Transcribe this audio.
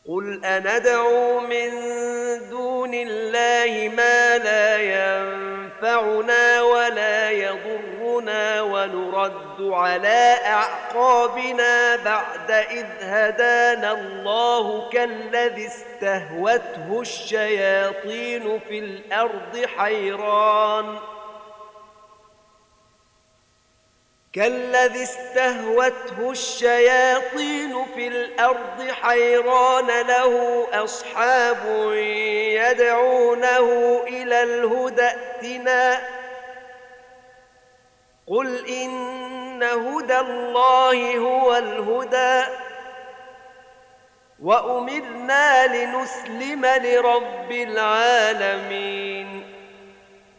قل أندعو من دون الله ما لا ينفعنا ولا يضرنا ونرد على أعقابنا بعد إذ هدانا الله كالذي استهوته الشياطين في الأرض حيران له أصحاب يدعونه إلى الهدى ائتنا قل إن هدى الله هو الهدى وأمرنا لنسلم لرب العالمين